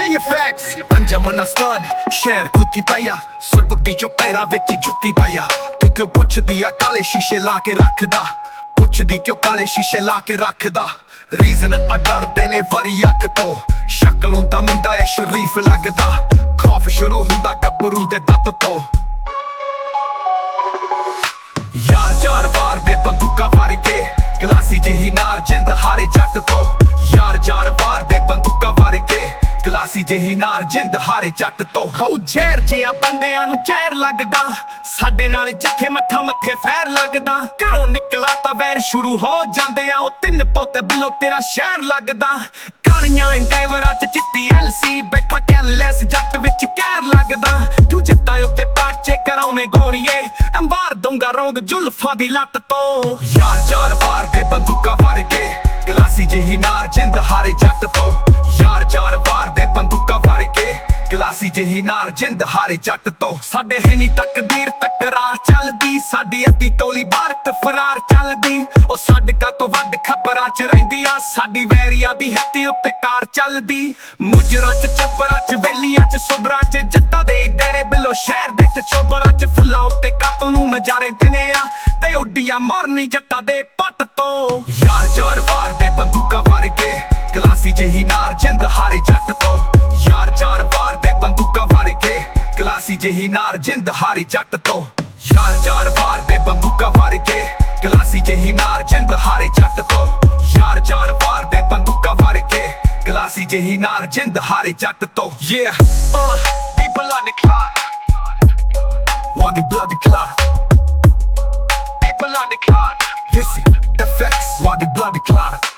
ਇਹ ਫੈਕਟਸ ਅੰਜਮਨ ਅਸਤਾਨ ਸ਼ਹਿਰ ਕੁੱਤੀ ਪਾਇਆ ਸੁਰਪੁੱਤੀ ਚੋਂ ਪੈਰਾਂ ਵਿੱਚ ਜੁੱਤੀ ਪਾਇਆ ਕਿਉਂ ਪੁੱਛਦੀ ਆ ਕਾਲੇ ਸ਼ੀਸ਼ੇ ਲਾ ਕੇ ਰੱਖਦਾ ਪੁੱਛਦੀ ਕਿਉਂ ਕਾਲੇ ਸ਼ੀਸ਼ੇ ਲਾ ਕੇ ਰੱਖਦਾ ਰੀਜ਼ਨ ਡਰਦੇ ਨੇ ਵਰੀ ਅੱਖ ਤੋਂ ਸ਼ਕਲੋਂ ਤਾਂ ਮੁੰਡਾ ਇਹ ਸ਼ਰੀਫ ਲੱਗਦਾ ਖੌਫ ਸ਼ੁਰੂ ਹੁੰਦਾ ਗੱਭਰੂ ਦੇ ਦੱਤ ਤੋਂ ਯਾਰ ਚਾਰ ਵਾਰ ਦੇ ਬੰਦੂਕਾਂ ਫੜ ਕੇ ਗਲਾਸੀ ਜਿਹੀ ਨਾਰ ਜਿੰਦ ਹਾਰੇ ਜੱਟ ਤੋਂ ਯਾਰ ਚਾਰ ਵਾਰ ਦੇ ਬੰਦੂਕਾਂ ਫੜ ਕੇ ਗਲਾਸੀ ਜਿਹੀ ਨਾਰ ਜਿੰਦ ਹਾਰੇ ਜੱਟ ਤੋਂ ਹੋ ਜ਼ਹਿਰ ਜਿਹਾ ਬੰਦਿਆਂ ਨੂੰ ਜ਼ਹਿਰ ਲੱਗਦਾ ਸਾਡੇ ਨਾਲ ਚੱਕੇ ਮੱਥਾ ਮੱਥੇ ਫੈਰ ਲੱਗਦਾ ਘਰੋਂ ਨਿਕਲਾ ਤਾਂ ਵੈਰ ਸ਼ੁਰੂ ਹੋ ਜਾਂਦੇ ਆ ਉਹ ਤਿੰਨ ਪੋਤੇ ਬਿਲੋ ਤੇਰਾ ਸ਼ਹਿਰ ਲੱਗਦਾ ਕਾਲੀਆਂ ਇੰਡਾਈਵਰਾਂ ਚ ਚਿੱਟੀ ਐਲਸੀ ਬੈਠਾ ਕੈਲੈਸ ਜੱਟ ਵਿੱਚ ਕਹਿਰ ਲੱਗਦਾ ਤੂੰ ਜਿੱਤਾਂ ਉੱਤੇ ਪਾਚੇ ਕਰਾਉਣੇ ਗੋਰੀਏ ਅੰਬਾਰ ਦੂੰਗਾ ਰੋਂਦ ਜੁਲਫਾਂ ਦੀ ਲੱਤ ਤੋਂ ਯਾਰ ਚਾਰ ਵਾਰ ਦੇ ਬੰਦੂਕਾਂ ਫੜ ਕੇ ਗਲਾਸੀ ਜਿਹੀ ਨਾਰ ਜਿੰਦ ਹਾਰੇ ਜੱਟ ਤੋਂ ਯਾਰ ਚਾਰ ਵਾਰ ਦੇ ਬੰਦੂਕਾਂ ਫੜ ਕੇ ਗਲਾਸੀ ਜਿਹੀ ਨਾਰ ਜਿੰਦ ਹਾਰੇ ਜੱਟ ਤੋਂ ਸਾਡੇ ਹੈ ਨੀ ਤਕਦੀਰ ਤਕਰਾਰ ਚੱਲਦੀ ਸਾਡੀ ਅੱਧੀ ਟੋਲੀ ਭਾਰਤ ਫਰਾਰ ਚੱਲਦੀ ਉਹ ਸਾਡਕਾ ਤੋਂ ਵੱਧ ਖਬਰਾਂ ਚ ਰਹਿੰਦੀ ਆ ਸਾਡੀ ਵੈਰੀਆਂ ਦੀ ਹੱਤੀ ਉੱਤੇ ਕਾਰ ਚੱਲਦੀ ਮੁਜਰਾਂ ਚ ਚੱਪਰਾਂ ਚ ਵੇਲੀਆਂ ਚ ਸੁਬਰਾਂ ਚ ਜੱਟਾਂ ਦੇ ਡੇਰੇ ਬਿਲੋ ਸ਼ਹਿਰ ਦੇ ਚ ਚੋਬਰਾਂ ਚ ਫੁੱਲਾਂ ਉੱਤੇ ਕੱਪ ਨੂੰ ਨਜ਼ਾਰੇ ਦਿਨੇ ਆ ਤੇ ਉੱਡੀਆਂ ਮਾਰਨੀ ਜੱਟਾਂ ਦੇ ਪੱਟ ਤੋਂ ਯਾਰ ਚਾਰ ਵਾਰ ਦੇ ਬੰਦੂਕਾਂ ਫੜ ਕੇ ਗਲਾਸੀ ਜਿਹੀ ਨਾਰ ਜਿੰਦ ਹਾਰੇ ਜੱਟ ਤੋਂ ਯਾਰ ਚਾਰ ਵਾਰ ਦੇ ਬੰਦੂਕਾਂ ਫੜ ਕੇ ਗਲਾਸੀ ਜਿਹੀ ਨਾਰ ਜਿੰਦ ਹਾਰੇ ਜੱਟ ਤੋਂ ਯਾਰ ਚਾਰ ਵਾਰ ਦੇ ਬੰਦੂਕਾਂ ਫੜ ਕੇ ਗਲਾਸੀ ਜਿਹੀ ਨਾਰ ਜਿੰਦ ਹਾਰੇ ਜੱਟ ਤੋਂ ਯਾਰ ਚਾਰ ਵਾਰ ਦੇ ਬੰਦੂਕਾਂ ਫੜ ਕੇ ਗਲਾਸੀ ਜਿਹੀ ਨਾਰ ਜਿੰਦ ਹਾਰੇ ਜੱਟ ਤੋਂ yeah people on the clock want the bloody clock people on the clock listen the facts want the bloody clock